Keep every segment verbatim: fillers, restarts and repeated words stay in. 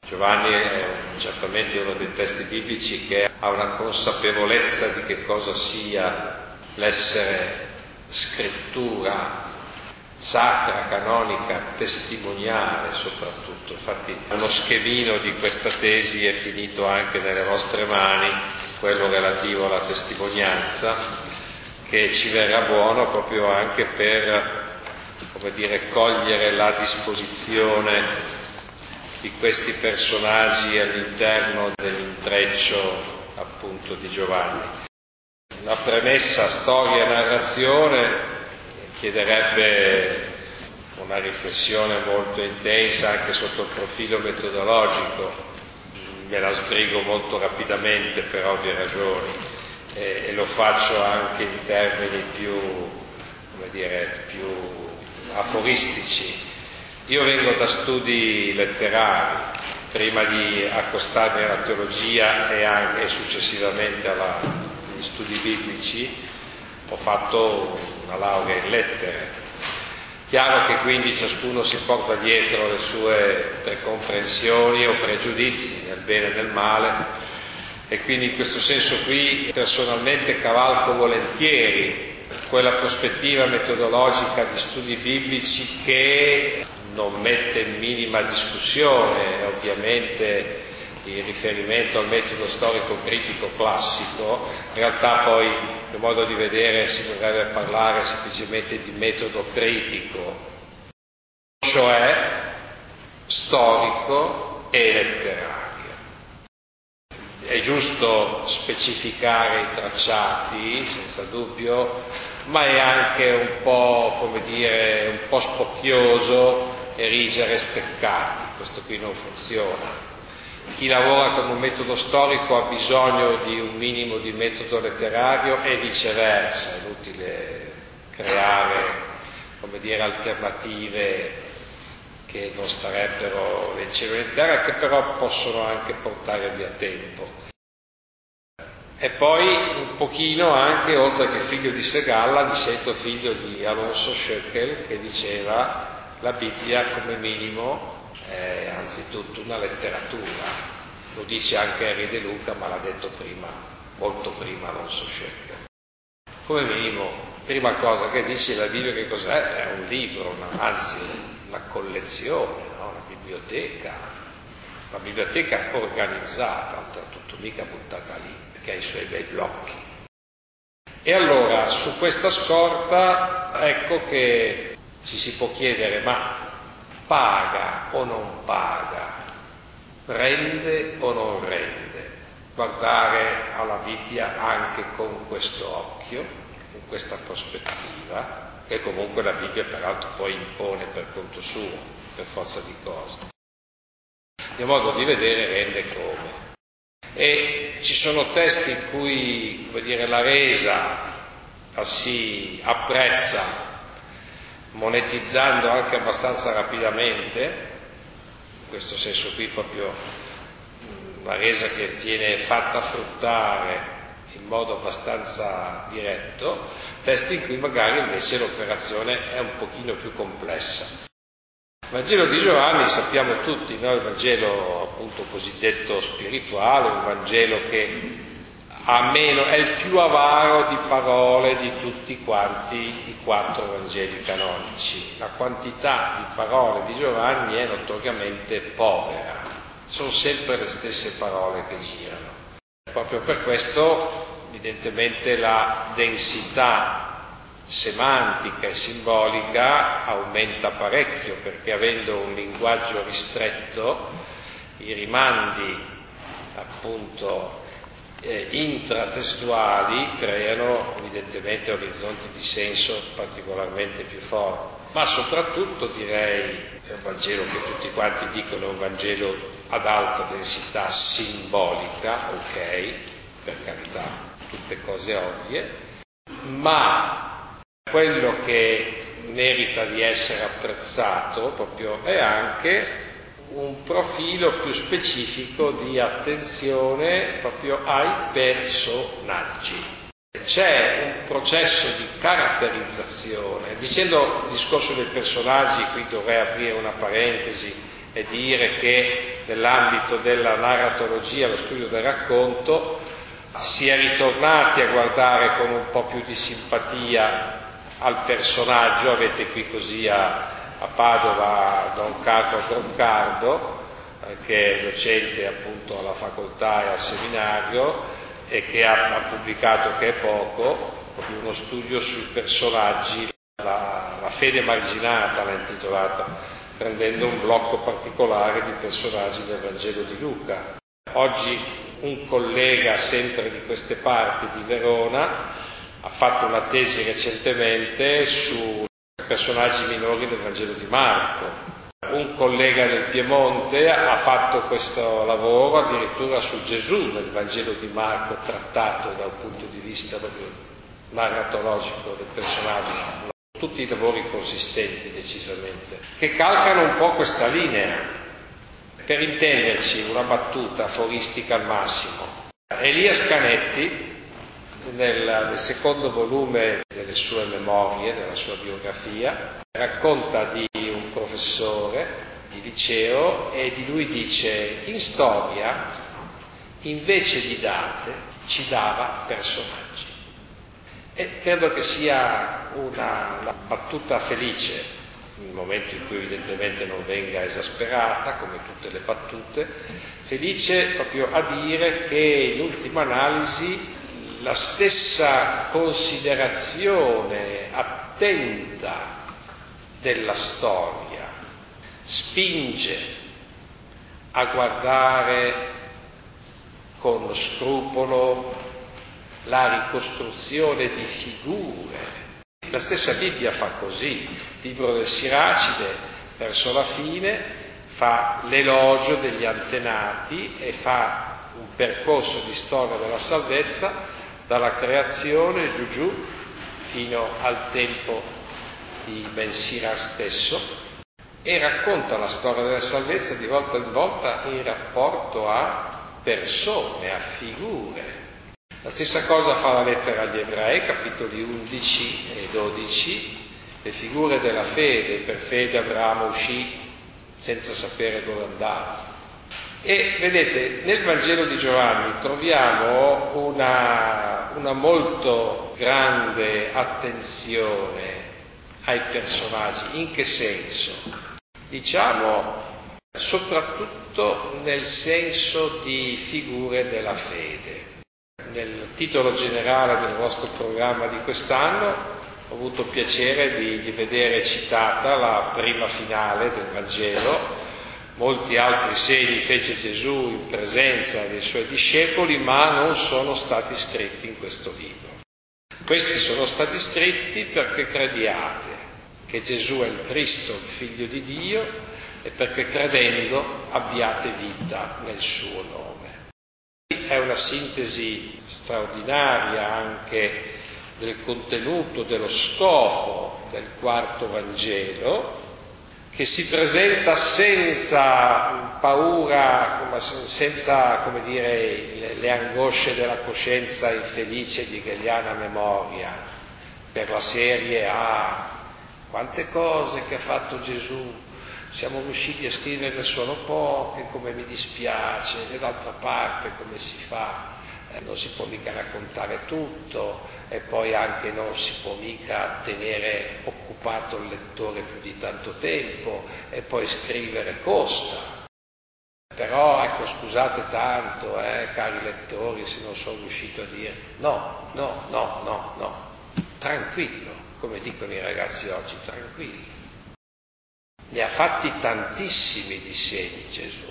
Giovanni è certamente uno dei testi biblici che ha una consapevolezza di che cosa sia l'essere scrittura sacra, canonica, testimoniale soprattutto. Infatti uno schemino di questa tesi è finito anche nelle vostre mani, quello relativo alla testimonianza, che ci verrà buono proprio anche per, come dire, cogliere la disposizione di questi personaggi all'interno dell'intreccio appunto di Giovanni. La premessa storia e narrazione chiederebbe una riflessione molto intensa anche sotto il profilo metodologico. Me la sbrigo molto rapidamente per ovvie ragioni e, e lo faccio anche in termini più, come dire, più aforistici. Io vengo da studi letterari, prima di accostarmi alla teologia e, anche, e successivamente alla, agli studi biblici, ho fatto una laurea in lettere. Chiaro che quindi ciascuno si porta dietro le sue precomprensioni o pregiudizi, nel bene e nel male, e quindi in questo senso qui personalmente cavalco volentieri quella prospettiva metodologica di studi biblici che non mette in minima discussione ovviamente il riferimento al metodo storico-critico classico. In realtà poi, a mio modo di vedere, si dovrebbe parlare semplicemente di metodo critico, cioè storico e letterario. È giusto specificare i tracciati, senza dubbio, ma è anche un po', come dire, un po' spocchioso erigere steccati. Questo qui non funziona. Chi lavora con un metodo storico ha bisogno di un minimo di metodo letterario e viceversa. È inutile creare, come dire, alternative che non starebbero né in cielo né in terra, che però possono anche portare via tempo. E poi un pochino anche, oltre che figlio di Segalla, mi sento figlio di Alonso Schöckel, che diceva la Bibbia come minimo è anzitutto una letteratura. Lo dice anche Henri De Luca, ma l'ha detto prima, molto prima Alonso Schöckel. Come minimo, prima cosa che dice la Bibbia che cos'è? È un libro, una, anzi una collezione, no? Una biblioteca, una biblioteca organizzata, oltretutto mica buttata lì, perché ha i suoi bei blocchi. E allora, su questa scorta, ecco che ci si può chiedere, ma paga o non paga? Rende o non rende? Guardare alla Bibbia anche con questo occhio, in questa prospettiva, che comunque la Bibbia peraltro poi impone per conto suo, per forza di cose. Il mio modo di vedere rende come. E ci sono testi in cui, come dire, la resa si apprezza monetizzando anche abbastanza rapidamente, in questo senso qui proprio una resa che viene fatta fruttare in modo abbastanza diretto, testi in cui magari invece l'operazione è un pochino più complessa. Il Vangelo di Giovanni sappiamo tutti, no? Il Vangelo appunto cosiddetto spirituale, un Vangelo che ha meno, è il più avaro di parole di tutti quanti i quattro Vangeli canonici. La quantità di parole di Giovanni è notoriamente povera, sono sempre le stesse parole che girano. Proprio per questo, evidentemente, la densità semantica e simbolica aumenta parecchio, perché avendo un linguaggio ristretto, i rimandi appunto eh, intratestuali creano evidentemente orizzonti di senso particolarmente più forti. Ma soprattutto direi è un Vangelo che tutti quanti dicono è un Vangelo ad alta densità simbolica, ok, per carità, tutte cose ovvie, ma quello che merita di essere apprezzato proprio è anche un profilo più specifico di attenzione proprio ai personaggi. C'è un processo di caratterizzazione. Dicendo il discorso dei personaggi, qui dovrei aprire una parentesi e dire che nell'ambito della narratologia, lo studio del racconto, si è ritornati a guardare con un po' più di simpatia al personaggio. Avete qui così a, a Padova Don Carlo Groncardo, eh, che è docente appunto alla facoltà e al seminario e che ha, ha pubblicato, che è poco, proprio uno studio sui personaggi, la, la fede marginata l'ha intitolata, prendendo un blocco particolare di personaggi del Vangelo di Luca. Oggi un collega sempre di queste parti di Verona ha fatto una tesi recentemente su personaggi minori del Vangelo di Marco. Un collega del Piemonte ha fatto questo lavoro addirittura su Gesù nel Vangelo di Marco, trattato da un punto di vista proprio narratologico del personaggio. Tutti lavori consistenti decisamente, che calcano un po' questa linea. Per intenderci, una battuta aforistica al massimo. Elia Canetti, nel, nel secondo volume delle sue memorie, della sua biografia, racconta di un professore di liceo e di lui dice: in storia, invece di date, ci dava personaggi. E credo che sia una, una battuta felice, nel momento in cui evidentemente non venga esasperata, come tutte le battute, felice proprio a dire che in ultima analisi la stessa considerazione attenta della storia spinge a guardare con scrupolo la ricostruzione di figure. La stessa Bibbia fa così. Il libro del Siracide, verso la fine, fa l'elogio degli antenati e fa un percorso di storia della salvezza dalla creazione giù giù fino al tempo di Ben Sira stesso, e racconta la storia della salvezza di volta in volta in rapporto a persone, a figure. La stessa cosa fa la lettera agli Ebrei, capitoli undici e dodici, le figure della fede. Per fede Abramo uscì senza sapere dove andava. E vedete, nel Vangelo di Giovanni troviamo una, una molto grande attenzione ai personaggi. In che senso? Diciamo soprattutto nel senso di figure della fede. Nel titolo generale del nostro programma di quest'anno ho avuto piacere di, di vedere citata la prima finale del Vangelo. Molti altri segni fece Gesù in presenza dei suoi discepoli, ma non sono stati scritti in questo libro. Questi sono stati scritti perché crediate che Gesù è il Cristo, il Figlio di Dio, e perché credendo abbiate vita nel suo nome. È una sintesi straordinaria anche del contenuto, dello scopo del quarto Vangelo, che si presenta senza paura, senza, come dire, le, le angosce della coscienza infelice di hegeliana memoria, per la serie ah, quante cose che ha fatto Gesù, siamo riusciti a scriverne solo poche, come mi dispiace, e d'altra parte come si fa? Eh, non si può mica raccontare tutto, e poi anche non si può mica tenere occupato il lettore più di tanto tempo, e poi scrivere costa. Però ecco, scusate tanto, eh, cari lettori, se non sono riuscito a dire no, no, no, no, no, tranquillo, come dicono i ragazzi oggi, tranquillo. Ne ha fatti tantissimi di segni Gesù.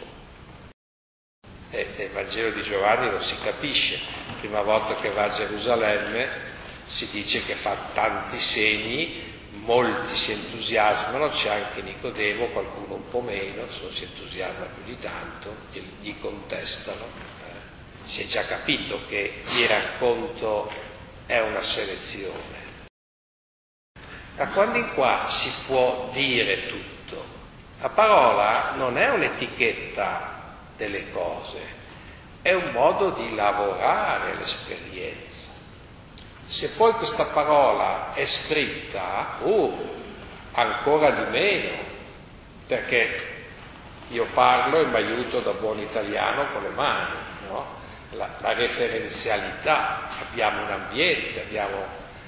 E nel Vangelo di Giovanni lo si capisce. La prima volta che va a Gerusalemme si dice che fa tanti segni, molti si entusiasmano, c'è anche Nicodemo, qualcuno un po' meno, non si entusiasma più di tanto, gli contestano. Eh. Si è già capito che il racconto è una selezione. Da quando in qua si può dire tutto. La parola non è un'etichetta delle cose, è un modo di lavorare l'esperienza. Se poi questa parola è scritta, uh, ancora di meno, perché Io parlo e mi aiuto da buon italiano con le mani, no? La, la referenzialità, abbiamo un ambiente, abbiamo,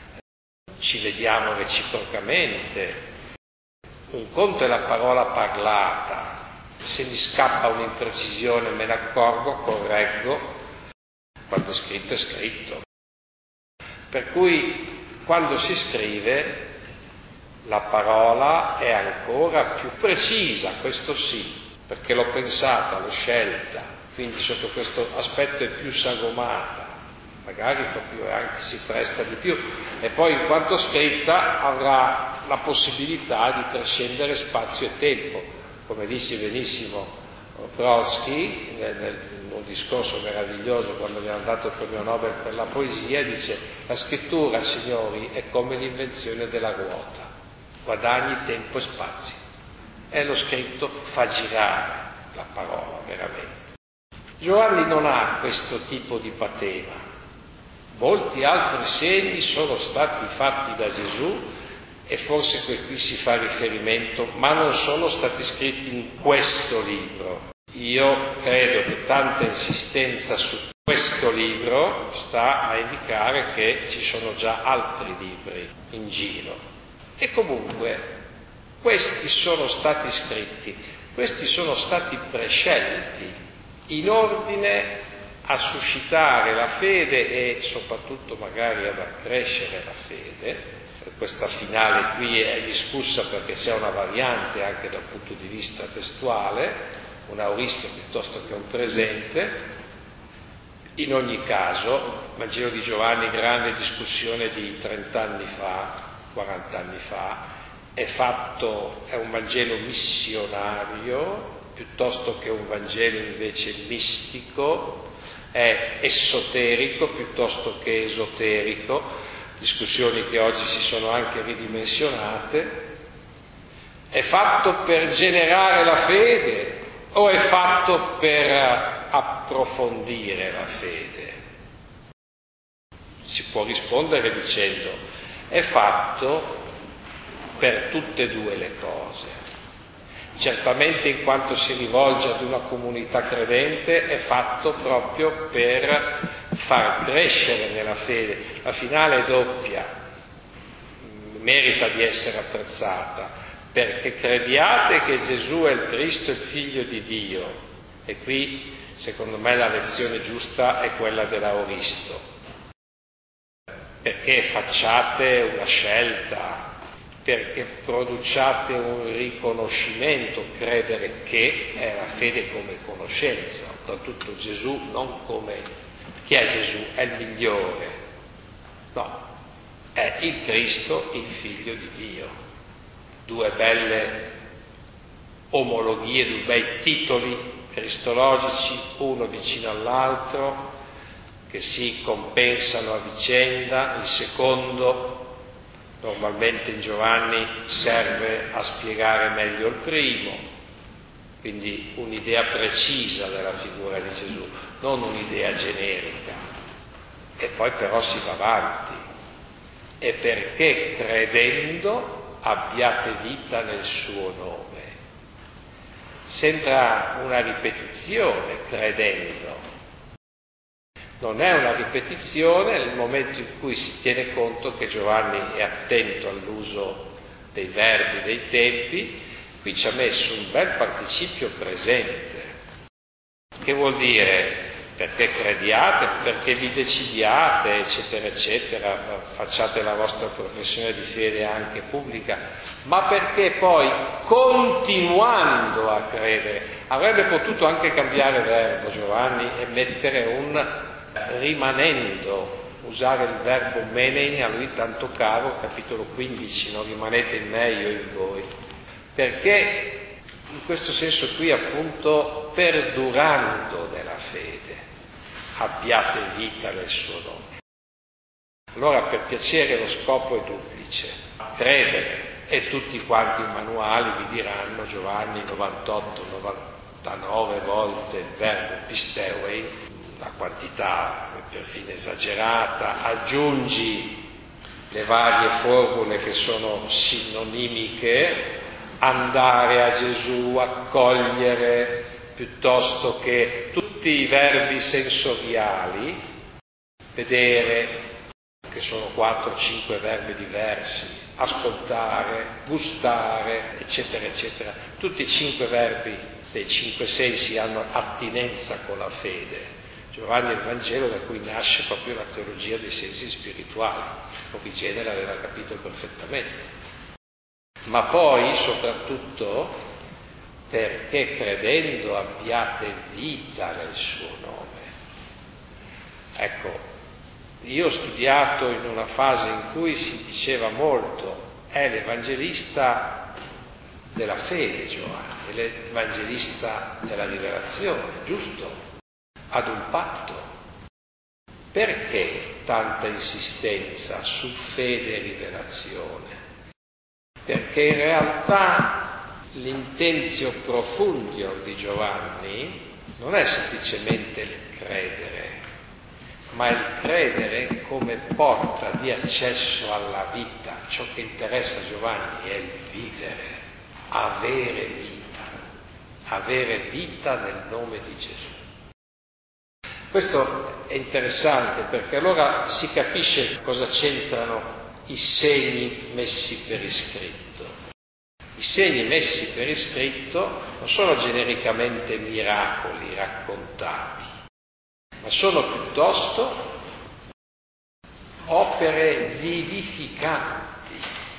ci vediamo reciprocamente. Un conto è la parola parlata, se mi scappa un'imprecisione me ne accorgo, correggo, quando è scritto è scritto. Per cui quando si scrive la parola è ancora più precisa, questo sì, perché l'ho pensata, l'ho scelta, quindi sotto questo aspetto è più sagomata, magari proprio anche si presta di più, e poi in quanto scritta avrà la possibilità di trascendere spazio e tempo, come disse benissimo Brodsky in un discorso meraviglioso quando gli hanno dato il premio Nobel per la poesia, dice: la scrittura, signori, è come l'invenzione della ruota, guadagni tempo e spazio, e lo scritto fa girare la parola veramente. Giovanni non ha questo tipo di patema. Molti altri segni sono stati fatti da Gesù, e forse qui si fa riferimento, ma non sono stati scritti in questo libro. Io credo che tanta insistenza su questo libro sta a indicare che ci sono già altri libri in giro. E comunque questi sono stati scritti, questi sono stati prescelti in ordine a suscitare la fede e soprattutto magari ad accrescere la fede. Questa finale qui è discussa perché c'è una variante anche dal punto di vista testuale, un auristo piuttosto che un presente. In ogni caso, il Vangelo di Giovanni, grande discussione di trent'anni fa, quarant'anni fa, è fatto, è un Vangelo missionario piuttosto che un Vangelo invece mistico, è esoterico piuttosto che esoterico, discussioni che oggi si sono anche ridimensionate. È fatto per generare la fede o è fatto per approfondire la fede? Si può rispondere dicendo: è fatto per tutte e due le cose. Certamente in quanto si rivolge ad una comunità credente è fatto proprio per far crescere nella fede. La finale è doppia, merita di essere apprezzata, perché crediate che Gesù è il Cristo, il Figlio di Dio. E qui, secondo me, la lezione giusta è quella dell'auristo, perché facciate una scelta, perché produciate un riconoscimento, credere che è la fede come conoscenza, oltretutto Gesù non come chi è Gesù, è il migliore, no, è il Cristo, il Figlio di Dio. Due belle omologhie, due bei titoli cristologici, uno vicino all'altro, che si compensano a vicenda. Il secondo normalmente in Giovanni serve a spiegare meglio il primo, quindi un'idea precisa della figura di Gesù, non un'idea generica. E poi però si va avanti. E perché credendo abbiate vita nel suo nome. Sembra una ripetizione, credendo. Non è una ripetizione nel momento in cui si tiene conto che Giovanni è attento all'uso dei verbi, dei tempi. Qui ci ha messo un bel participio presente, che vuol dire perché crediate, perché vi decidiate, eccetera, eccetera, facciate la vostra professione di fede anche pubblica, ma perché poi, continuando a credere, avrebbe potuto anche cambiare verbo Giovanni e mettere un rimanendo, usare il verbo menen, a lui tanto caro, capitolo quindici, non rimanete in me, io in voi, perché in questo senso qui appunto perdurando nella fede abbiate vita nel suo nome. Allora per piacere lo scopo è duplice, credere, e tutti quanti i manuali vi diranno, Giovanni novantotto novantanove volte il verbo pisteuein, la quantità perfino esagerata, aggiungi le varie formule che sono sinonimiche, andare a Gesù, accogliere, piuttosto che tutti i verbi sensoriali, vedere, che sono quattro o cinque verbi diversi, ascoltare, gustare, eccetera, eccetera. Tutti i cinque verbi dei cinque sensi hanno attinenza con la fede. Giovanni è il Vangelo da cui nasce proprio la teologia dei sensi spirituali. Origene l'aveva capito perfettamente. Ma poi, soprattutto, perché credendo abbiate vita nel suo nome. Ecco, io ho studiato in una fase in cui si diceva molto, è l'evangelista della fede Giovanni, è l'evangelista della liberazione, giusto? Ad un patto. Perché tanta insistenza su fede e liberazione? Perché in realtà l'intenzio profundio di Giovanni non è semplicemente il credere, ma il credere come porta di accesso alla vita. Ciò che interessa a Giovanni è il vivere, avere vita, avere vita nel nome di Gesù. Questo è interessante perché allora si capisce cosa c'entrano i segni messi per iscritto. I segni messi per iscritto non sono genericamente miracoli raccontati, ma sono piuttosto opere vivificanti,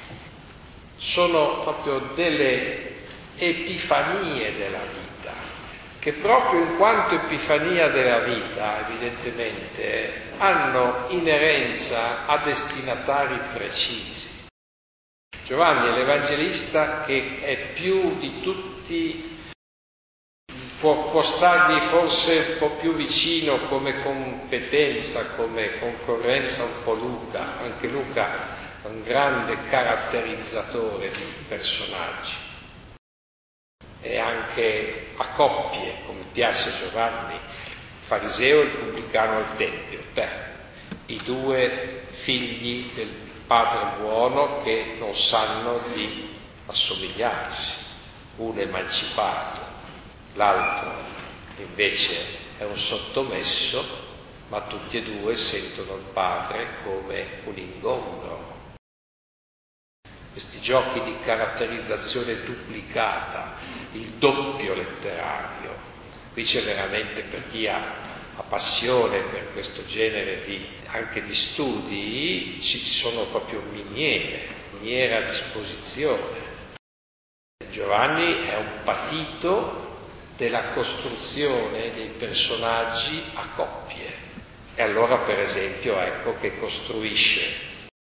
sono proprio delle epifanie della vita, che proprio in quanto epifania della vita, evidentemente, hanno inerenza a destinatari precisi. Giovanni è l'Evangelista che è più di tutti, può, può stargli forse un po' più vicino come competenza, come concorrenza un po' Luca. Anche Luca è un grande caratterizzatore di personaggi. E anche a coppie, come piace a Giovanni, il fariseo e il pubblicano al Tempio, beh, i due figli del padre buono che non sanno di assomigliarsi, uno è emancipato, l'altro invece è un sottomesso, ma tutti e due sentono il padre come un ingombro. Questi giochi di caratterizzazione duplicata, il doppio letterario, qui c'è veramente, per chi ha, ha passione per questo genere di, anche di studi, ci sono proprio miniere, miniere a disposizione. Giovanni è un patito della costruzione dei personaggi a coppie. E allora, per esempio, ecco che costruisce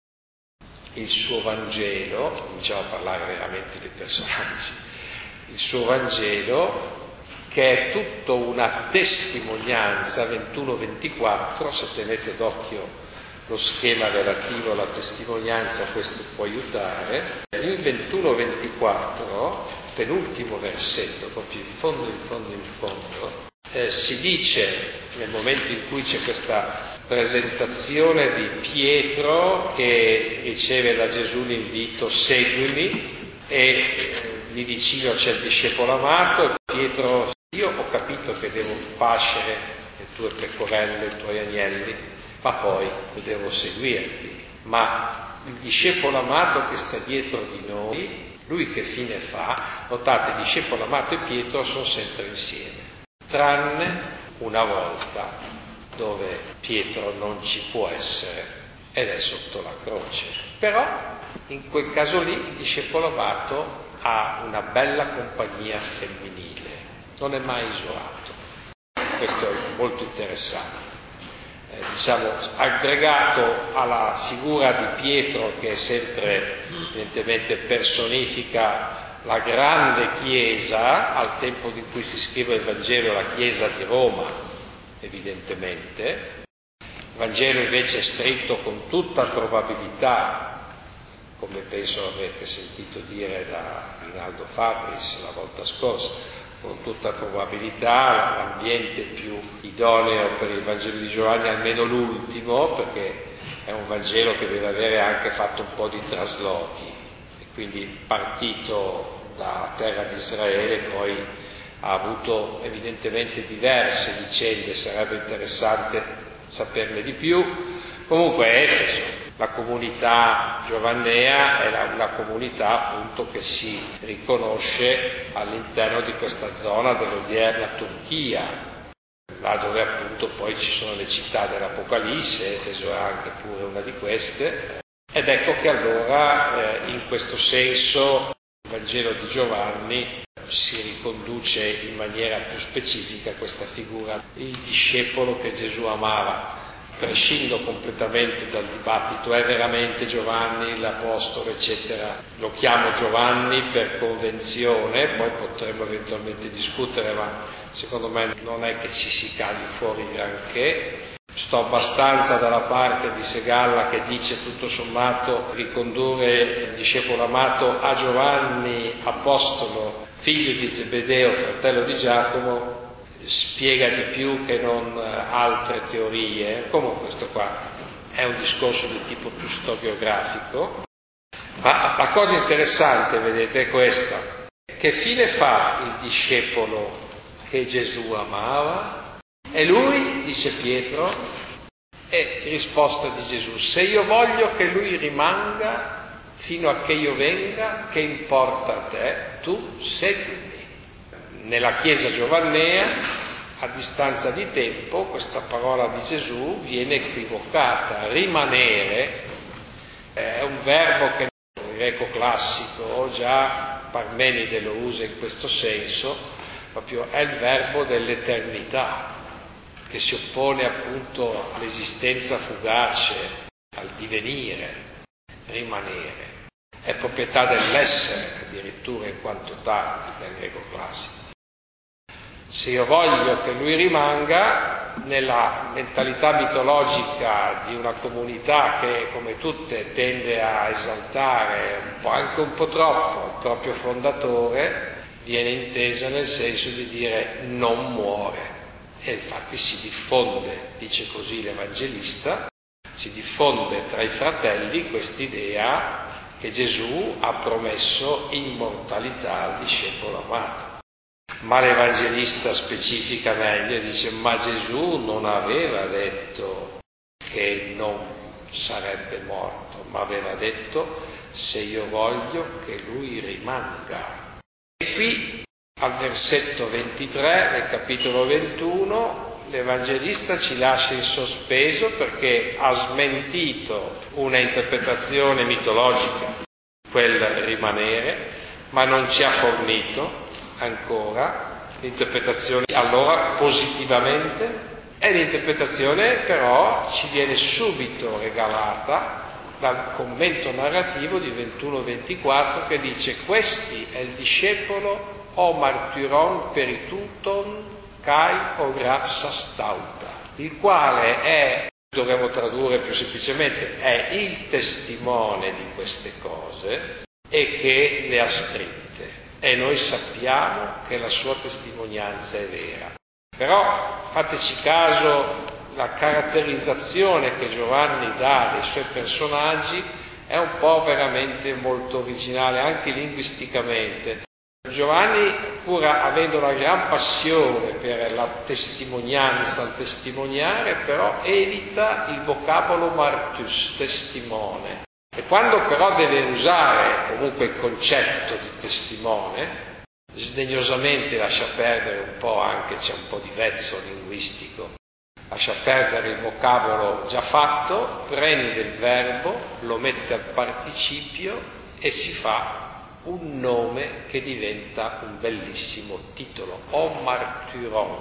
il suo Vangelo, cominciamo a parlare veramente dei personaggi, il suo Vangelo che è tutto una testimonianza, ventuno ventiquattro, se tenete d'occhio lo schema relativo alla testimonianza questo può aiutare. In ventuno ventiquattro, penultimo versetto, proprio in fondo, in fondo, in fondo, eh, si dice, nel momento in cui c'è questa presentazione di Pietro che riceve da Gesù l'invito seguimi e eh, lì vicino c'è il discepolo amato, Pietro, io ho capito che devo pascere le tue pecorelle, i tuoi agnelli, ma poi io devo seguirti. Ma il discepolo amato che sta dietro di noi, lui che fine fa? Notate, il discepolo amato e Pietro sono sempre insieme, tranne una volta dove Pietro non ci può essere ed è sotto la croce. Però in quel caso lì il discepolo amato ha una bella compagnia femminile, non è mai isolato. Questo è molto interessante. Eh, diciamo, aggregato alla figura di Pietro che sempre evidentemente personifica la grande Chiesa, al tempo in cui si scrive il Vangelo, la Chiesa di Roma, evidentemente. Il Vangelo invece è scritto con tutta probabilità, come penso avrete sentito dire da Rinaldo Fabris la volta scorsa, con tutta probabilità l'ambiente più idoneo per il Vangelo di Giovanni, almeno l'ultimo, perché è un Vangelo che deve avere anche fatto un po' di traslochi, e quindi partito dalla terra di Israele, poi ha avuto evidentemente diverse vicende, sarebbe interessante saperne di più. Comunque Efeso, la comunità giovannea, è la, una comunità appunto che si riconosce all'interno di questa zona dell'odierna Turchia, là dove appunto poi ci sono le città dell'Apocalisse. Efeso è anche pure una di queste, ed ecco che allora eh, in questo senso il Vangelo di Giovanni si riconduce in maniera più specifica a questa figura, il discepolo che Gesù amava. Prescindo completamente dal dibattito, è veramente Giovanni l'Apostolo, eccetera. Lo chiamo Giovanni per convenzione, poi potremmo eventualmente discutere, ma secondo me non è che ci si cavi fuori granché. Sto abbastanza dalla parte di Segalla che dice tutto sommato ricondurre il discepolo amato a Giovanni Apostolo, figlio di Zebedeo, fratello di Giacomo, spiega di più che non altre teorie. Comunque questo qua è un discorso di tipo più storiografico, ma la cosa interessante, vedete, è questa: che fine fa il discepolo che Gesù amava? E lui, dice Pietro, e risposta di Gesù: se io voglio che lui rimanga fino a che io venga, che importa a te? Tu seguimi. Nella Chiesa giovannea, a distanza di tempo, questa parola di Gesù viene equivocata. Rimanere è un verbo che nel greco classico, già Parmenide lo usa in questo senso, proprio è il verbo dell'eternità, che si oppone appunto all'esistenza fugace, al divenire. Rimanere è proprietà dell'essere, addirittura in quanto tale, nel greco classico. Se io voglio che lui rimanga, nella mentalità mitologica di una comunità che, come tutte, tende a esaltare un po', anche un po' troppo, il proprio fondatore, viene intesa nel senso di dire non muore. E infatti si diffonde, dice così l'Evangelista, si diffonde tra i fratelli quest'idea che Gesù ha promesso immortalità al discepolo amato. Ma l'Evangelista specifica meglio e dice: ma Gesù non aveva detto che non sarebbe morto, ma aveva detto: se io voglio che lui rimanga. E qui al versetto ventitré del capitolo ventuno l'Evangelista ci lascia in sospeso, perché ha smentito una interpretazione mitologica, quel rimanere, ma non ci ha fornito ancora l'interpretazione allora positivamente, e l'interpretazione però ci viene subito regalata dal commento narrativo di ventuno ventiquattro, che dice: questi è il discepolo o martyron perituton kai o grapsa stauta, il quale è, dovremmo tradurre più semplicemente, è il testimone di queste cose e che le ha scritte. E noi sappiamo che la sua testimonianza è vera. Però fateci caso, la caratterizzazione che Giovanni dà dei suoi personaggi è un po' veramente molto originale, anche linguisticamente. Giovanni, pur avendo una gran passione per la testimonianza, il testimoniare, però evita il vocabolo martus, testimone. E quando però deve usare comunque il concetto di testimone, sdegnosamente lascia perdere un po', anche c'è un po' di vezzo linguistico, lascia perdere il vocabolo già fatto, prende il verbo, lo mette al participio e si fa un nome che diventa un bellissimo titolo: o martyron,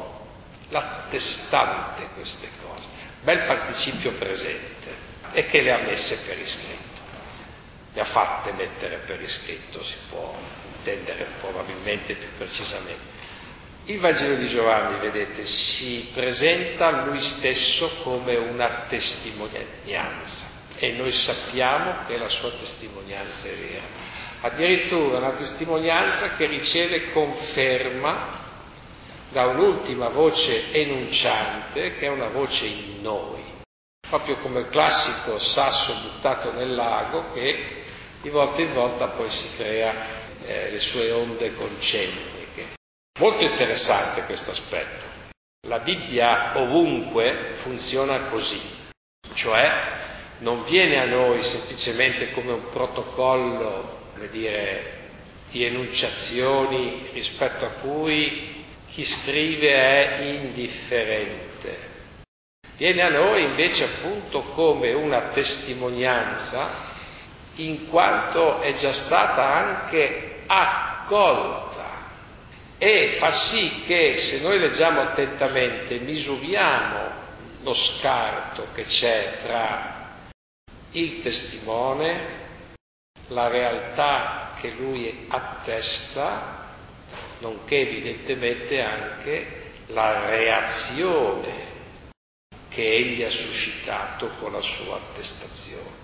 l'attestante queste cose, bel participio presente, e che le ha messe per iscritto. Le ha fatte mettere per iscritto, si può intendere probabilmente più precisamente. Il Vangelo di Giovanni, vedete, si presenta lui stesso come una testimonianza, e noi sappiamo che la sua testimonianza è vera. Addirittura una testimonianza che riceve conferma da un'ultima voce enunciante, che è una voce in noi, proprio come il classico sasso buttato nel lago che di volta in volta poi si crea eh, le sue onde concentriche. Molto interessante questo aspetto. La Bibbia ovunque funziona così, cioè non viene a noi semplicemente come un protocollo, come dire, di enunciazioni rispetto a cui chi scrive è indifferente. Viene a noi invece appunto come una testimonianza, in quanto è già stata anche accolta, e fa sì che, se noi leggiamo attentamente, misuriamo lo scarto che c'è tra il testimone, la realtà che lui attesta, nonché evidentemente anche la reazione che egli ha suscitato con la sua attestazione.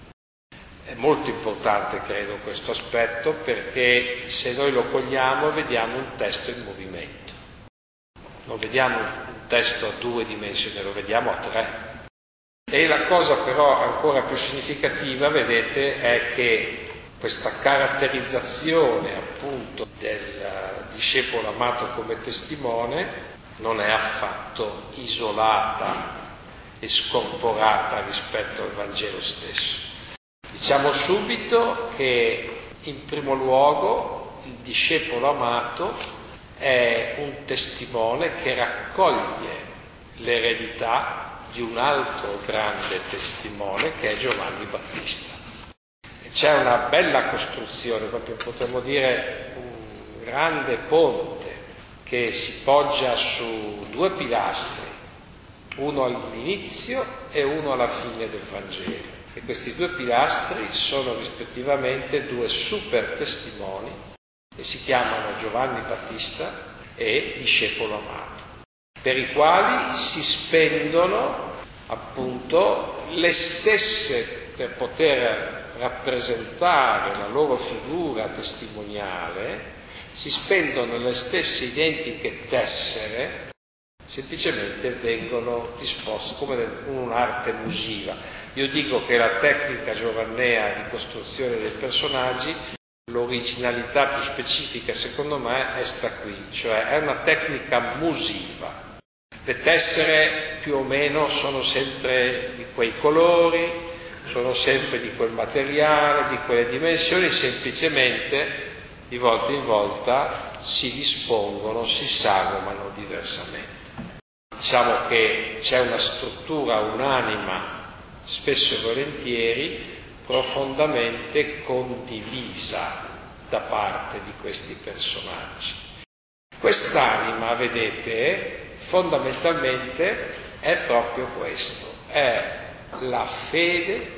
È molto importante, credo, questo aspetto, perché se noi lo cogliamo vediamo un testo in movimento. Non vediamo un testo a due dimensioni, lo vediamo a tre. E la cosa però ancora più significativa, vedete, è che questa caratterizzazione appunto del discepolo amato come testimone non è affatto isolata e scorporata rispetto al Vangelo stesso. Diciamo subito che in primo luogo il discepolo amato è un testimone che raccoglie l'eredità di un altro grande testimone che è Giovanni Battista. E c'è una bella costruzione, proprio potremmo dire un grande ponte che si poggia su due pilastri, uno all'inizio e uno alla fine del Vangelo. E questi due pilastri sono rispettivamente due super testimoni e si chiamano Giovanni Battista e discepolo amato, per i quali si spendono appunto le stesse, per poter rappresentare la loro figura testimoniale, si spendono le stesse identiche tessere, semplicemente vengono disposte come in un'arte musiva. Io dico che la tecnica giovannea di costruzione dei personaggi, l'originalità più specifica secondo me è sta qui, cioè è una tecnica musiva. Le tessere più o meno sono sempre di quei colori, sono sempre di quel materiale, di quelle dimensioni, semplicemente di volta in volta si dispongono, si sagomano diversamente. Diciamo che c'è una struttura, un'anima, spesso e volentieri profondamente condivisa da parte di questi personaggi. Quest'anima, vedete, fondamentalmente è proprio questo, è la fede,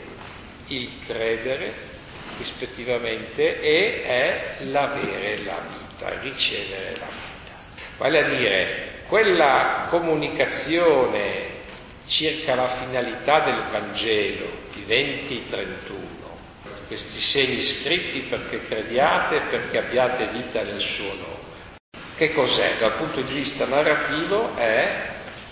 il credere rispettivamente, e è l'avere la vita, ricevere la vita. Vale a dire, quella comunicazione circa la finalità del Vangelo di venti trentuno, questi segni scritti perché crediate e perché abbiate vita nel suo nome. Che cos'è? Dal punto di vista narrativo è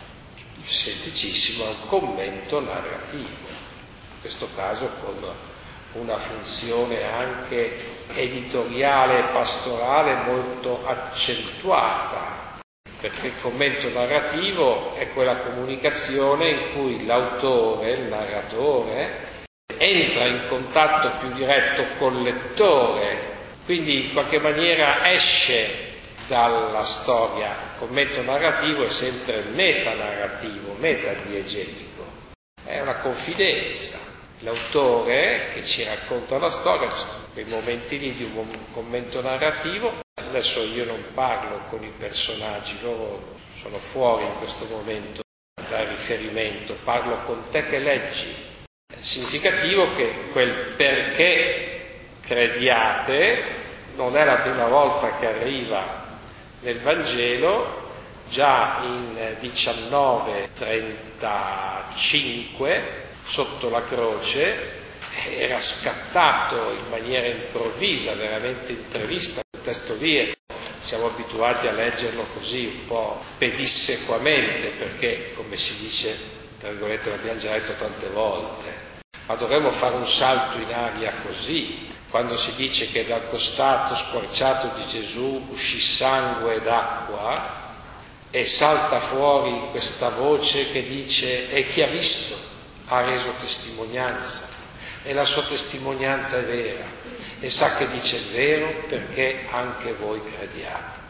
semplicissimo, un commento narrativo, in questo caso con una funzione anche editoriale e pastorale molto accentuata, perché il commento narrativo è quella comunicazione in cui l'autore, il narratore, entra in contatto più diretto col lettore, quindi in qualche maniera esce dalla storia. Il commento narrativo è sempre metanarrativo, metadiegetico, è una confidenza. L'autore che ci racconta la storia, quei momenti lì di un commento narrativo. Adesso io non parlo con i personaggi, loro sono fuori in questo momento dal riferimento, parlo con te che leggi. È significativo che quel perché crediate non è la prima volta che arriva nel Vangelo. Già in diciannove trentacinque, sotto la croce, era scattato in maniera improvvisa, veramente imprevista. Il testo lì siamo abituati a leggerlo così un po' pedissequamente, perché, come si dice, tra virgolette, l'abbiamo già letto tante volte, ma dovremmo fare un salto in aria così, quando si dice che dal costato squarciato di Gesù uscì sangue ed acqua, e salta fuori questa voce che dice: e chi ha visto ha reso testimonianza, e la sua testimonianza è vera, e sa che dice il vero perché anche voi crediate.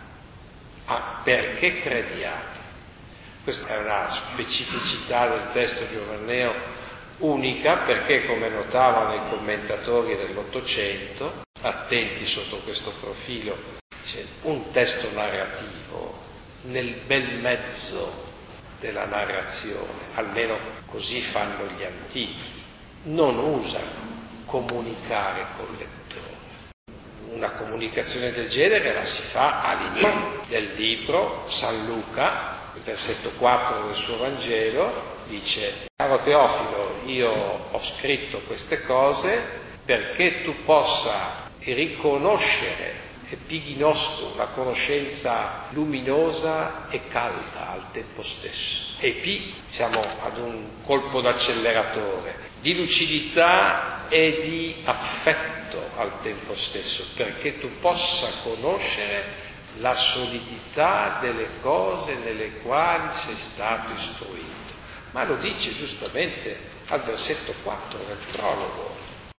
Ah, perché crediate? Questa è una specificità del testo giovanneo unica, perché, come notavano i commentatori dell'Ottocento, attenti sotto questo profilo, c'è un testo narrativo nel bel mezzo della narrazione, almeno così fanno gli antichi, non usano comunicare col lettore. Una comunicazione del genere la si fa all'inizio del libro. San Luca, il versetto quattro del suo Vangelo, dice: caro Teofilo, io ho scritto queste cose perché tu possa riconoscere epiginosko, una conoscenza luminosa e calda al tempo stesso. Epi, siamo ad un colpo d'acceleratore, di lucidità e di affetto al tempo stesso, perché tu possa conoscere la solidità delle cose nelle quali sei stato istruito. Ma lo dice giustamente al versetto quattro del prologo.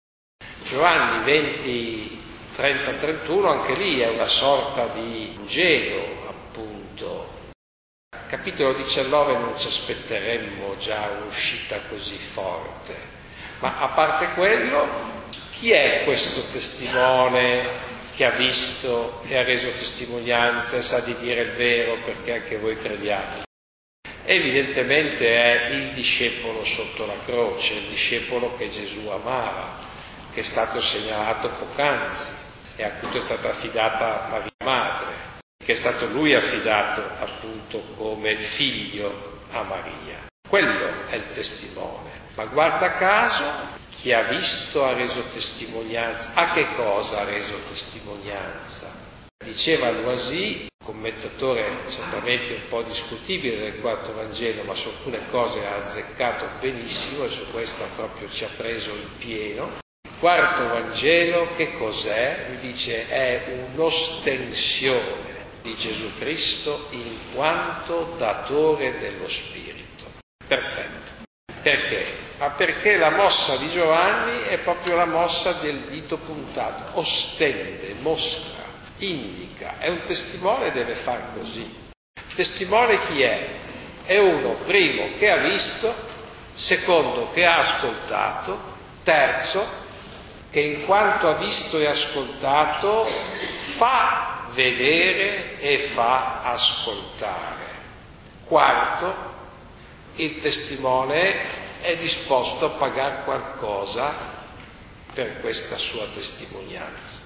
Giovanni venti, trenta trentuno, anche lì è una sorta di Vangelo, appunto. Capitolo diciannove non ci aspetteremmo già un'uscita così forte, ma a parte quello, chi è questo testimone che ha visto e ha reso testimonianza e sa di dire il vero perché anche voi crediate? Evidentemente è il discepolo sotto la croce, il discepolo che Gesù amava, che è stato segnalato poc'anzi e a cui è stata affidata Maria Madre, che è stato lui affidato appunto come figlio a Maria. Quello è il testimone. Ma guarda caso, chi ha visto ha reso testimonianza. A che cosa ha reso testimonianza? Diceva Loisy, commentatore certamente un po' discutibile del quarto Vangelo, ma su alcune cose ha azzeccato benissimo e su questa proprio ci ha preso in pieno. Il quarto Vangelo che cos'è? Lui dice è un'ostensione di Gesù Cristo in quanto datore dello Spirito. Perfetto. Perché? Ma perché la mossa di Giovanni è proprio la mossa del dito puntato, ostende, mostra, indica, è un testimone, deve far così. Testimone chi è? È uno, primo, che ha visto, secondo, che ha ascoltato, terzo, che in quanto ha visto e ascoltato fa vedere e fa ascoltare. Quarto, il testimone è disposto a pagare qualcosa per questa sua testimonianza,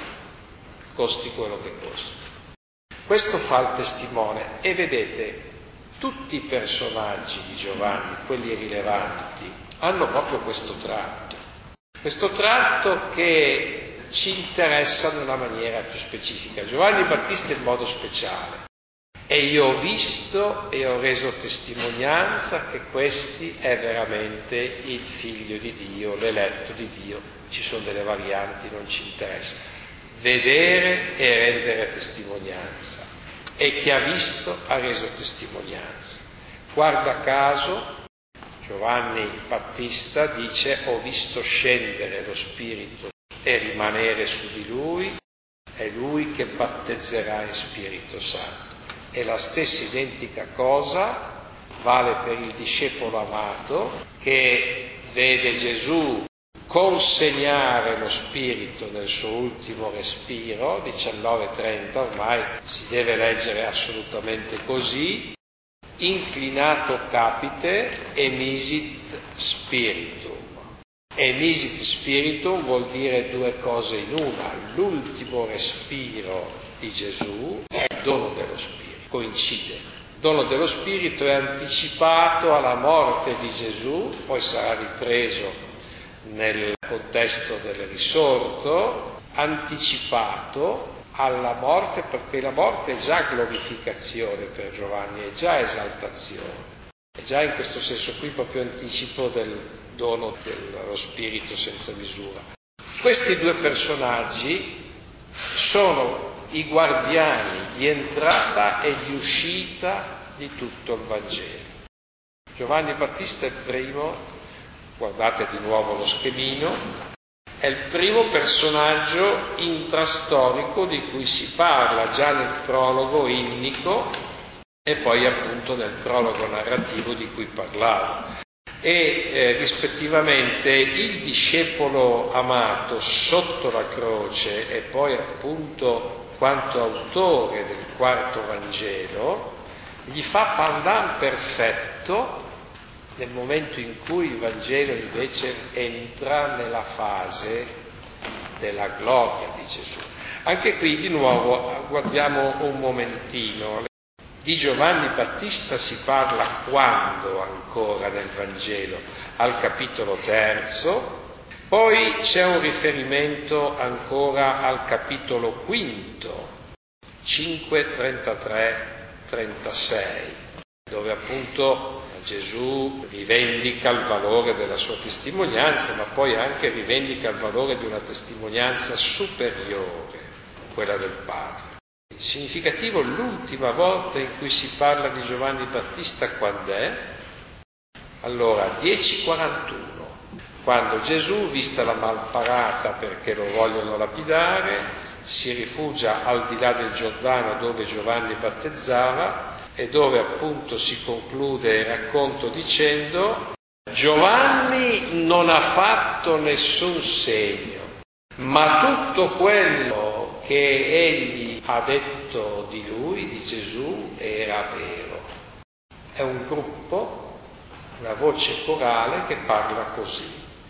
costi quello che costi. Questo fa il testimone e vedete, tutti i personaggi di Giovanni, quelli rilevanti, hanno proprio questo tratto, questo tratto che ci interessa in una maniera più specifica. Giovanni Battista in modo speciale. E io ho visto e ho reso testimonianza che questi è veramente il figlio di Dio, l'eletto di Dio. Ci sono delle varianti, non ci interessa. Vedere e rendere testimonianza. E chi ha visto ha reso testimonianza. Guarda caso, Giovanni Battista dice: ho visto scendere lo Spirito e rimanere su di lui, è lui che battezzerà in Spirito Santo. E la stessa identica cosa vale per il discepolo amato che vede Gesù consegnare lo Spirito nel suo ultimo respiro, diciannove trenta, ormai si deve leggere assolutamente così, inclinato capite emisit spiritum. Emisit spiritum vuol dire due cose in una: l'ultimo respiro di Gesù è il dono dello Spirito. Coincide. Il dono dello Spirito è anticipato alla morte di Gesù, poi sarà ripreso nel contesto del risorto, anticipato alla morte, perché la morte è già glorificazione per Giovanni, è già esaltazione, è già in questo senso qui proprio anticipo del dono dello Spirito senza misura. Questi due personaggi sono i guardiani di entrata e di uscita di tutto il Vangelo. Giovanni Battista è il primo, guardate di nuovo lo schemino, è il primo personaggio intrastorico di cui si parla già nel prologo innico e poi appunto nel prologo narrativo di cui parlavo. E eh, rispettivamente il discepolo amato sotto la croce e poi appunto quanto autore del quarto Vangelo gli fa pandan perfetto nel momento in cui il Vangelo invece entra nella fase della gloria di Gesù. Anche qui di nuovo guardiamo un momentino. Di Giovanni Battista si parla quando ancora nel Vangelo? Al capitolo terzo, poi c'è un riferimento ancora al capitolo quinto, cinque, trentatré, trentasei, dove appunto Gesù rivendica il valore della sua testimonianza, ma poi anche rivendica il valore di una testimonianza superiore, quella del Padre. Significativo, l'ultima volta in cui si parla di Giovanni Battista quando è? Allora, dieci quarantuno, quando Gesù, vista la malparata perché lo vogliono lapidare, si rifugia al di là del Giordano dove Giovanni battezzava e dove appunto si conclude il racconto dicendo: Giovanni non ha fatto nessun segno, ma tutto quello che egli ha detto di lui, di Gesù, era vero. È un gruppo, una voce corale che parla così.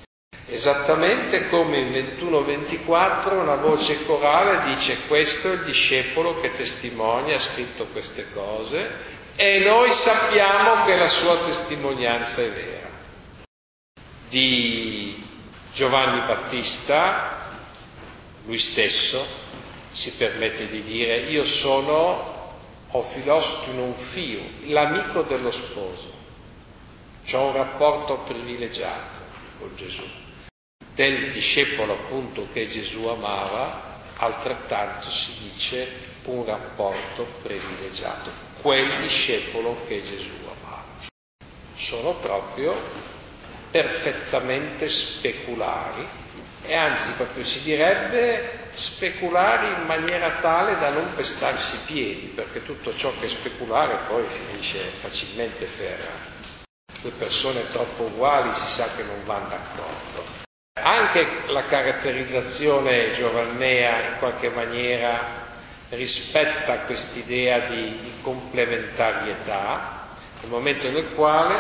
Esattamente come in ventuno ventiquattro una voce corale dice: questo è il discepolo che testimonia, ha scritto queste cose, e noi sappiamo che la sua testimonianza è vera. Di Giovanni Battista, lui stesso si permette di dire: io sono o filosto in un fio, l'amico dello sposo, c'ho un rapporto privilegiato con Gesù. Del discepolo appunto che Gesù amava, altrettanto si dice un rapporto privilegiato, quel discepolo che Gesù amava. Sono proprio perfettamente speculari, e anzi proprio si direbbe speculari in maniera tale da non pestarsi i piedi, perché tutto ciò che è speculare poi finisce facilmente per due persone troppo uguali, si sa che non vanno d'accordo. Anche la caratterizzazione giovannea in qualche maniera rispetta quest'idea di, di complementarietà, nel momento nel quale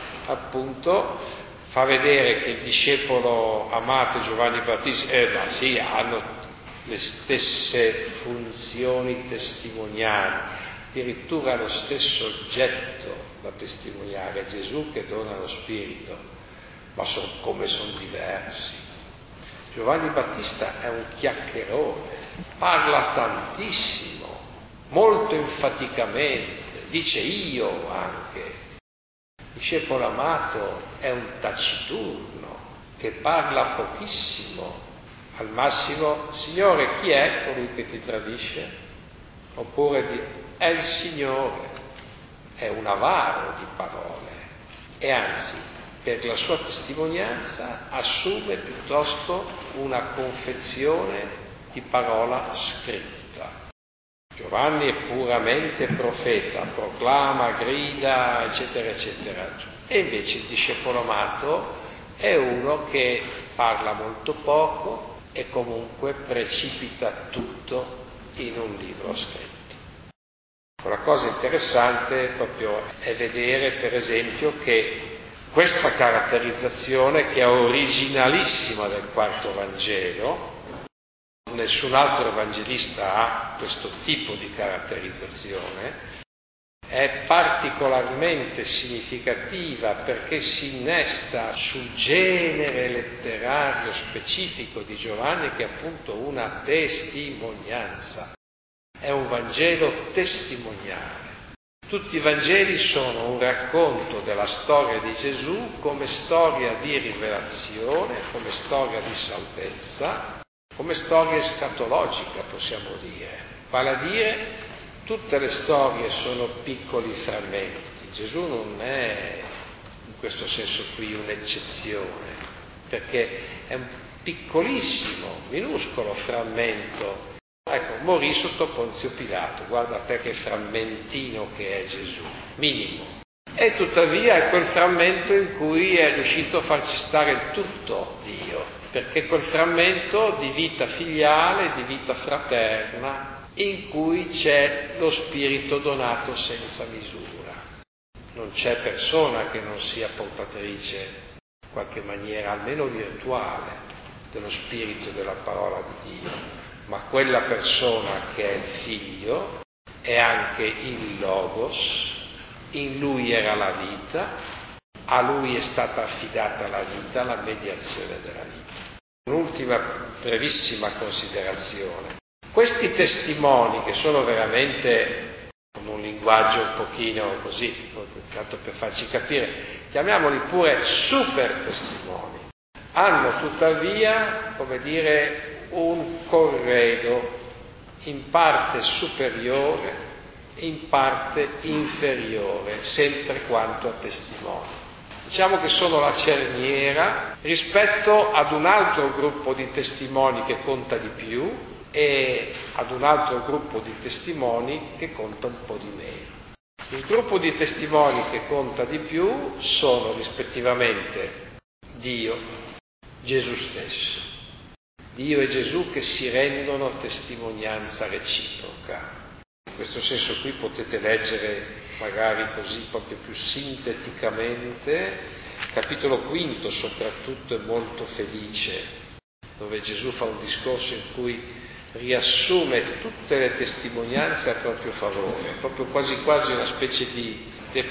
appunto fa vedere che il discepolo amato Giovanni Battista, eh ma sì, hanno le stesse funzioni testimoniali, addirittura lo stesso oggetto da testimoniare, Gesù che dona lo Spirito, ma son, come sono diversi. Giovanni Battista è un chiacchierone, parla tantissimo, molto enfaticamente, dice io anche. Il discepolo amato è un taciturno che parla pochissimo, al massimo: Signore, chi è colui che ti tradisce? Oppure di, è il Signore. È un avaro di parole, e anzi per la sua testimonianza assume piuttosto una confezione di parola scritta. Giovanni è puramente profeta, proclama, grida, eccetera, eccetera. E invece il discepolo amato è uno che parla molto poco e comunque precipita tutto in un libro scritto. La cosa interessante proprio è vedere, per esempio, che questa caratterizzazione, che è originalissima del quarto Vangelo, nessun altro evangelista ha questo tipo di caratterizzazione, è particolarmente significativa perché si innesta sul genere letterario specifico di Giovanni, che è appunto una testimonianza. È un Vangelo testimoniale. Tutti i Vangeli sono un racconto della storia di Gesù come storia di rivelazione, come storia di salvezza, come storia escatologica, possiamo dire. Vale a dire, tutte le storie sono piccoli frammenti. Gesù non è, in questo senso qui, un'eccezione, perché è un piccolissimo, minuscolo frammento. Ecco, morì sotto Ponzio Pilato, guarda te che frammentino che è Gesù, minimo. E tuttavia è quel frammento in cui è riuscito a farci stare il tutto Dio, perché è quel frammento di vita filiale, di vita fraterna, in cui c'è lo Spirito donato senza misura. Non c'è persona che non sia portatrice, in qualche maniera, almeno virtuale, dello Spirito della parola di Dio. Ma quella persona che è il Figlio è anche il Logos, in Lui era la vita, a Lui è stata affidata la vita, la mediazione della vita. Un'ultima brevissima considerazione. Questi testimoni, che sono veramente, con un linguaggio un pochino così, tanto per farci capire, chiamiamoli pure super testimoni, hanno tuttavia, come dire, un corredo in parte superiore, in parte inferiore, sempre quanto a testimoni. Diciamo che sono la cerniera rispetto ad un altro gruppo di testimoni che conta di più e ad un altro gruppo di testimoni che conta un po' di meno. Il gruppo di testimoni che conta di più sono rispettivamente Dio, Gesù stesso. Dio e Gesù che si rendono testimonianza reciproca. In questo senso qui potete leggere, magari così proprio più sinteticamente, capitolo quinto soprattutto è molto felice, dove Gesù fa un discorso in cui riassume tutte le testimonianze a proprio favore, proprio quasi quasi una specie di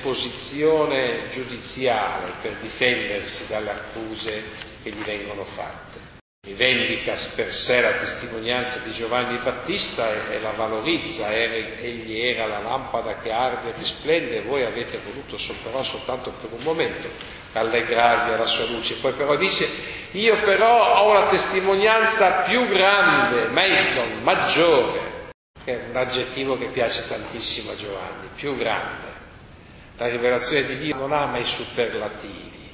deposizione giudiziale per difendersi dalle accuse che gli vengono fatte. Rivendica per sé la testimonianza di Giovanni Battista e, e la valorizza, era, egli era la lampada che arde e risplende, voi avete voluto però soltanto per un momento rallegrarvi alla sua luce. Poi però dice, io però ho una testimonianza più grande, meizon, maggiore, che è un aggettivo che piace tantissimo a Giovanni, più grande. La rivelazione di Dio non ama i superlativi,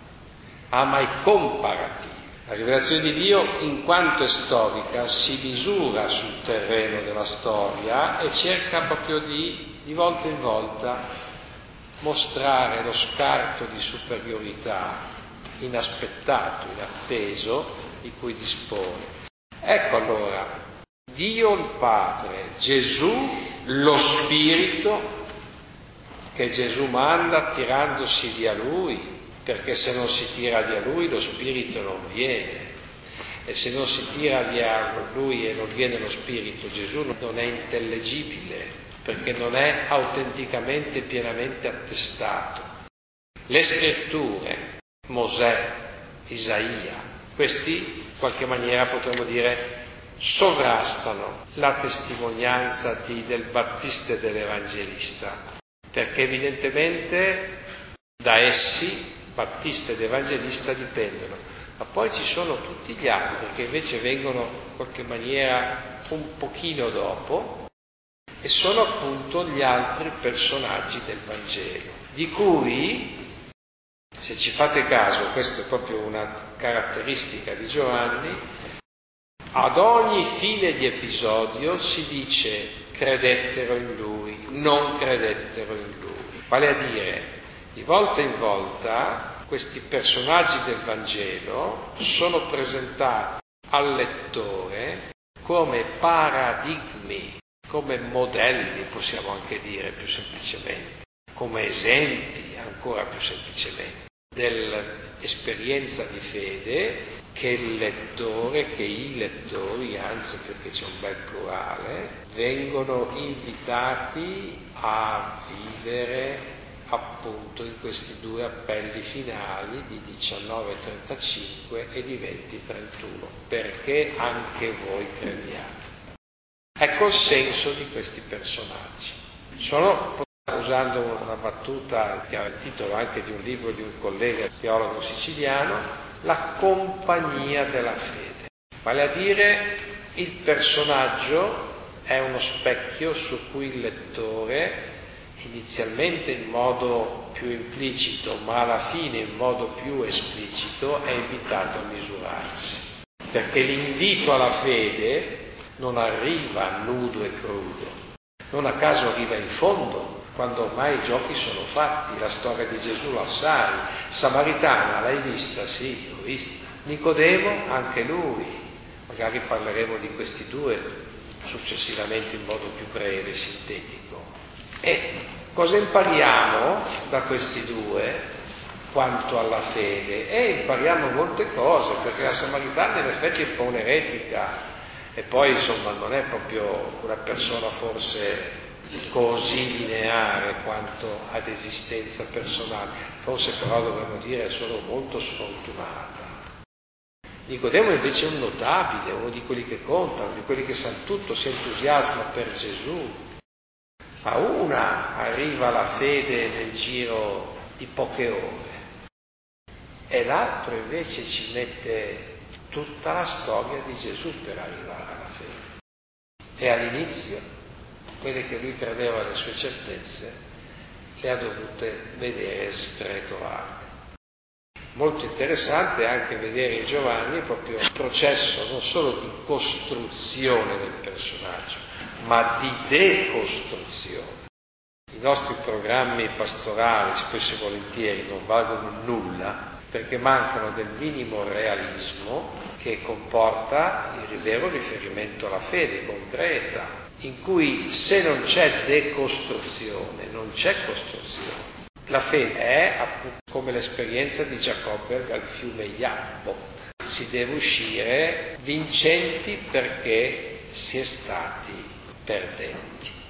ama i comparativi. La rivelazione di Dio, in quanto è storica, si misura sul terreno della storia e cerca proprio di, di volta in volta, mostrare lo scarto di superiorità inaspettato, inatteso, di cui dispone. Ecco allora, Dio il Padre, Gesù, lo Spirito, che Gesù manda tirandosi via Lui, perché se non si tira via Lui lo Spirito non viene, e se non si tira via Lui e non viene lo Spirito, Gesù non è intellegibile, perché non è autenticamente e pienamente attestato. Le scritture, Mosè, Isaia, questi in qualche maniera potremmo dire sovrastano la testimonianza di, del Battista e dell'Evangelista, perché evidentemente da essi Battista ed Evangelista dipendono, ma poi ci sono tutti gli altri che invece vengono in qualche maniera un pochino dopo e sono appunto gli altri personaggi del Vangelo, di cui, se ci fate caso, questa è proprio una caratteristica di Giovanni, ad ogni fine di episodio si dice credettero in Lui, non credettero in Lui, vale a dire di volta in volta questi personaggi del Vangelo sono presentati al lettore come paradigmi, come modelli, possiamo anche dire più semplicemente, come esempi ancora più semplicemente, dell'esperienza di fede che il lettore, che i lettori, anzi perché c'è un bel plurale, vengono invitati a vivere appunto in questi due appelli finali di diciannove trentacinque e di venti trentuno, perché anche voi crediate. Ecco il senso di questi personaggi. Sono usando una battuta che ha il titolo anche di un libro di un collega teologo siciliano, la compagnia della fede. Vale a dire, il personaggio è uno specchio su cui il lettore, inizialmente in modo più implicito, ma alla fine in modo più esplicito, è invitato a misurarsi. Perché l'invito alla fede non arriva nudo e crudo, non a caso arriva in fondo, quando ormai i giochi sono fatti. La storia di Gesù la sai, Samaritana l'hai vista? Sì, l'ho vista. Nicodemo, anche lui, magari parleremo di questi due successivamente in modo più breve, sintetico. E cosa impariamo da questi due quanto alla fede? E impariamo molte cose, perché la Samaritana in effetti è un po' un'eretica, e poi insomma non è proprio una persona forse così lineare quanto ad esistenza personale, forse però dovremmo dire è solo molto sfortunata. Nicodemo invece è un notabile, uno di quelli che contano, di quelli che sanno tutto, si entusiasma per Gesù. A una arriva la fede nel giro di poche ore e l'altro invece ci mette tutta la storia di Gesù per arrivare alla fede. E all'inizio, quelle che lui credeva le sue certezze, le ha dovute vedere sgretolate. Molto interessante anche vedere in Giovanni proprio il processo non solo di costruzione del personaggio, ma di decostruzione. I nostri programmi pastorali spesso e volentieri non valgono nulla perché mancano del minimo realismo che comporta il vero riferimento alla fede concreta, in cui se non c'è decostruzione non c'è costruzione. La fede è appunto come l'esperienza di Giacobbe al fiume Jabbok. Si deve uscire vincenti perché si è stati perdenti.